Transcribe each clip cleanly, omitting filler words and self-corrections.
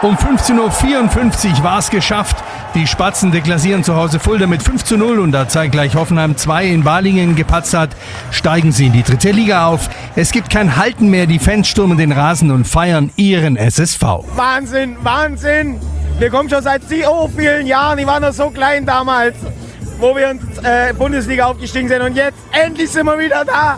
Um 15.54 Uhr war es geschafft. Die Spatzen deklassieren zu Hause Fulda mit 5:0 und da zeitgleich Hoffenheim 2 in Balingen gepatzt hat, steigen sie in die 3. Liga auf. Es gibt kein Halten mehr, die Fans stürmen den Rasen und feiern ihren SSV. Wahnsinn, Wahnsinn! Wir kommen schon seit so vielen Jahren, die waren noch so klein damals, wo wir ins Bundesliga aufgestiegen sind und jetzt endlich sind wir wieder da.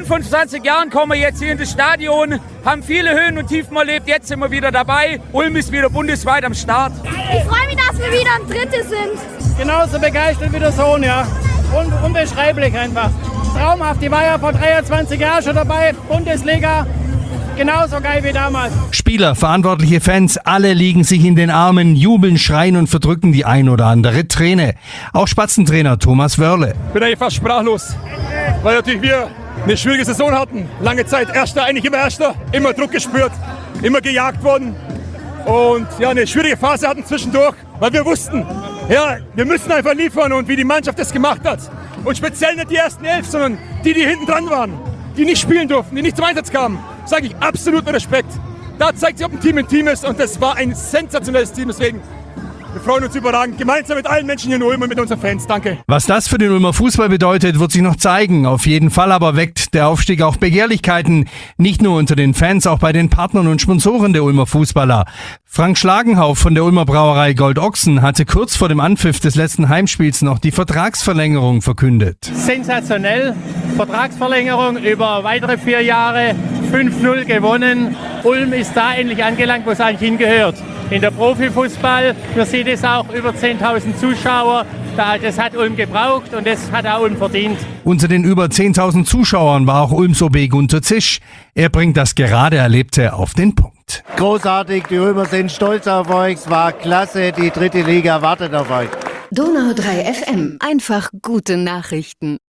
25 Jahren kommen wir jetzt hier in das Stadion, haben viele Höhen und Tiefen erlebt, jetzt sind wir wieder dabei. Ulm ist wieder bundesweit am Start. Ich freue mich, dass wir wieder ein Dritte sind. Genauso begeistert wie der Sohn, ja. Unbeschreiblich einfach. Traumhaft, die war ja vor 23 Jahren schon dabei, Bundesliga. Genauso geil wie damals. Spieler, verantwortliche Fans, alle liegen sich in den Armen, jubeln, schreien und verdrücken die ein oder andere Träne. Auch Spatzentrainer Thomas Wörle. Ich bin eigentlich fast sprachlos, weil natürlich wir eine schwierige Saison hatten. Lange Zeit Erster, eigentlich immer Erster, immer Druck gespürt, immer gejagt worden. Und ja, eine schwierige Phase hatten zwischendurch, weil wir wussten, ja, wir müssen einfach liefern und wie die Mannschaft das gemacht hat. Und speziell nicht die ersten 11, sondern die hinten dran waren, die nicht spielen durften, die nicht zum Einsatz kamen. Sage ich absoluten Respekt. Da zeigt sich, ob ein Team ist und das war ein sensationelles Team. Deswegen, wir freuen uns überragend, gemeinsam mit allen Menschen hier in Ulm und mit unseren Fans. Danke. Was das für den Ulmer Fußball bedeutet, wird sich noch zeigen. Auf jeden Fall aber weckt der Aufstieg auch Begehrlichkeiten. Nicht nur unter den Fans, auch bei den Partnern und Sponsoren der Ulmer Fußballer. Frank Schlagenhauf von der Ulmer Brauerei Gold Ochsen hatte kurz vor dem Anpfiff des letzten Heimspiels noch die Vertragsverlängerung verkündet. Sensationell. Vertragsverlängerung über weitere 4 Jahre, 5:0 gewonnen. Ulm ist da endlich angelangt, wo es eigentlich hingehört. In der Profifußball, wir sehen es auch, über 10.000 Zuschauer. Das hat Ulm gebraucht und das hat auch Ulm verdient. Unter den über 10.000 Zuschauern war auch Ulms OB Gunter Zisch. Er bringt das gerade Erlebte auf den Punkt. Großartig, die Ulmer sind stolz auf euch, es war klasse, die 3. Liga wartet auf euch. Donau 3 FM, einfach gute Nachrichten.